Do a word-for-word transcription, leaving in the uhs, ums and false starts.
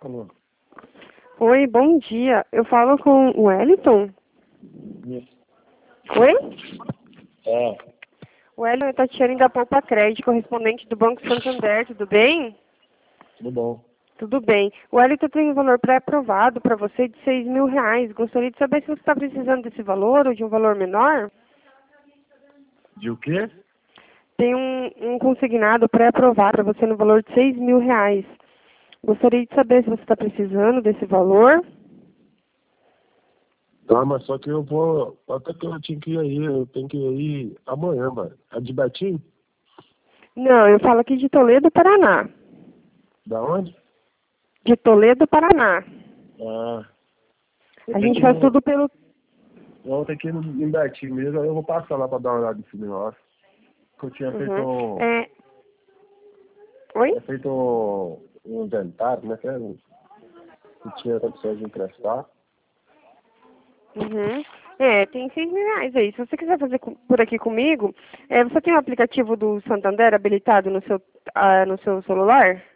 Alô? Oi, bom dia. Eu falo com o Wellington? Isso. Oi? É, O Wellington é Tatiane da Poupa Crédito, correspondente do Banco Santander, tudo bem? tudo bom. Tudo bem. O Wellington tem um valor pré-aprovado para você de seis mil reais. Gostaria de saber se você está precisando desse valor ou de um valor menor. De o quê? Tem um, um consignado pré-aprovado para você no valor de seis mil reais. Gostaria de saber se você está precisando desse valor. Tá, mas só que eu vou. Até que eu tinha que ir aí, eu tenho que ir amanhã, mano. É de Betim? Não, eu falo aqui de Toledo, Paraná. Da onde? De Toledo, Paraná. Ah. Eu A tenho gente que faz ir, tudo pelo... eu vou ter que ir em Betim mesmo, aí eu vou passar lá pra dar uma olhada nesse negócio. Que eu tinha feito Uhum. um. É... Oi? Tinha feito um, um inventário, né? Que era um- que tinha condições de emprestar. Uhum. É, tem seis mil reais aí. Se você quiser fazer com- por aqui comigo, é, você tem o aplicativo do Santander habilitado no seu, ah, no seu celular?